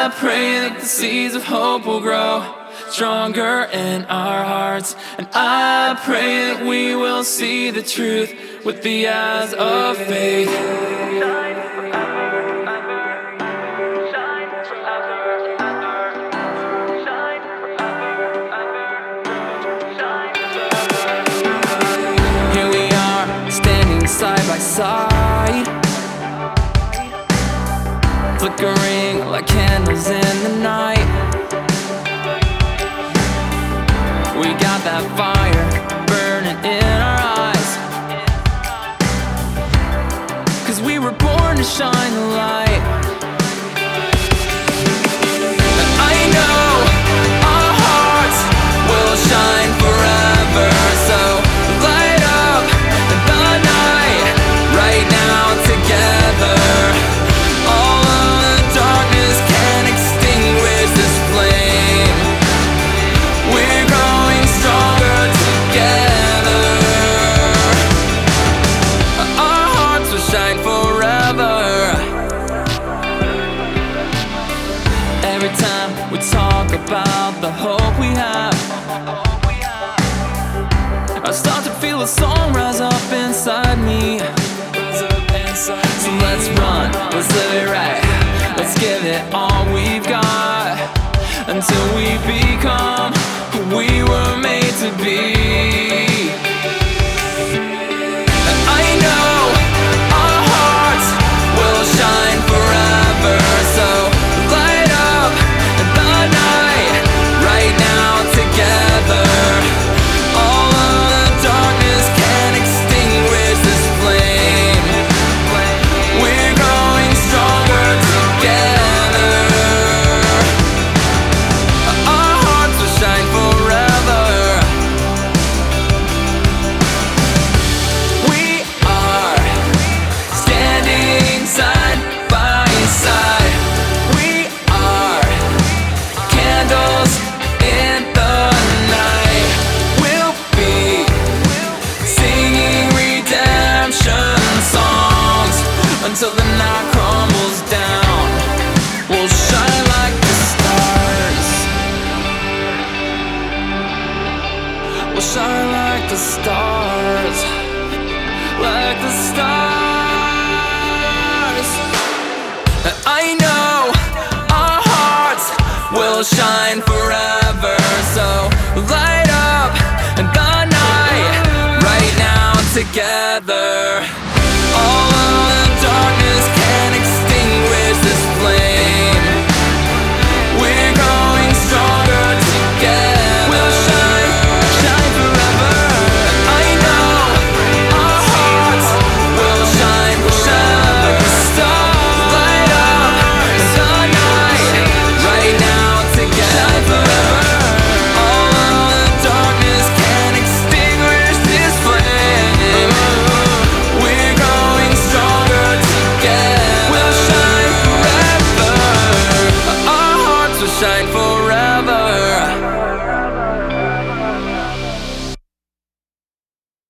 I pray that the seeds of hope will grow stronger in our hearts. And I pray that we will see the truth with the eyes of faith. Here we are, standing side by side, flickering like candles in the night. We got that fire burning in our eyes, 'cause we were born to shine the light. And I know our hearts will shine forever, so light up the night right now together. All of the darkness can't extinguish this flame. We're growing stronger together. Our hearts will shine forever. Every time we talk about the hope we have, I start to feel a song rise up inside me. So let's run, let's live it right, let's give it all we've got, until we become who we were made to be. And I know our hearts will shine forever, so light up the night right now together. All of the darkness can't extinguish this flame. We're growing stronger together. Our hearts will shine forever. We are standing side by side. We are candles in the night. We'll be singing redemption songs until the night crumbles down. We'll shine like the stars. We'll shine like the stars. Like the stars. I know our hearts will shine forever, so light up the night right now together.